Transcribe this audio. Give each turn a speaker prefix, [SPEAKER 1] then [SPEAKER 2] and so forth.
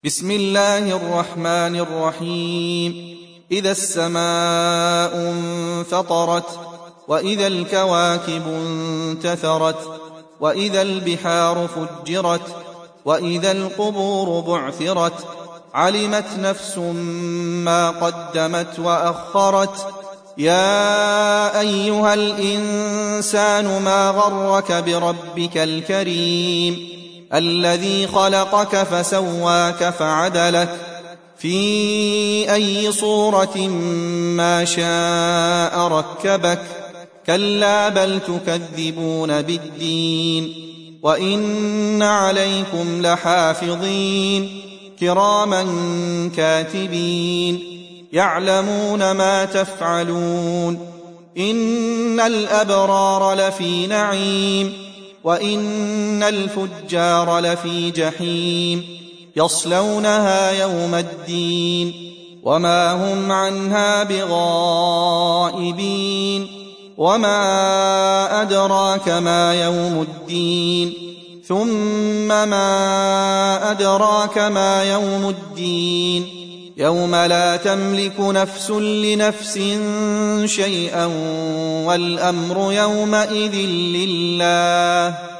[SPEAKER 1] بسم الله الرحمن الرحيم. إذا السماء انفطرت، وإذا الكواكب انتثرت، وإذا البحار فجرت، وإذا القبور بعثرت، علمت نفس ما قدمت وأخرت. يا أيها الإنسان ما غرك بربك الكريم الذي خلقك فسواك فعدلك في أي صورة ما شاء ركبك. كلا بل تكذبون بالدين، وإن عليكم لحافظين كراما كاتبين يعلمون ما تفعلون. إن الأبرار لفي نعيم، وإن الفجار لفي جحيم يصلونها يوم الدين وما هم عنها بغائبين. وما أدراك ما يوم الدين، ثم ما أدراك ما يوم الدين، يوم لا تملك نفس لنفس شيئا والأمر يومئذ لله.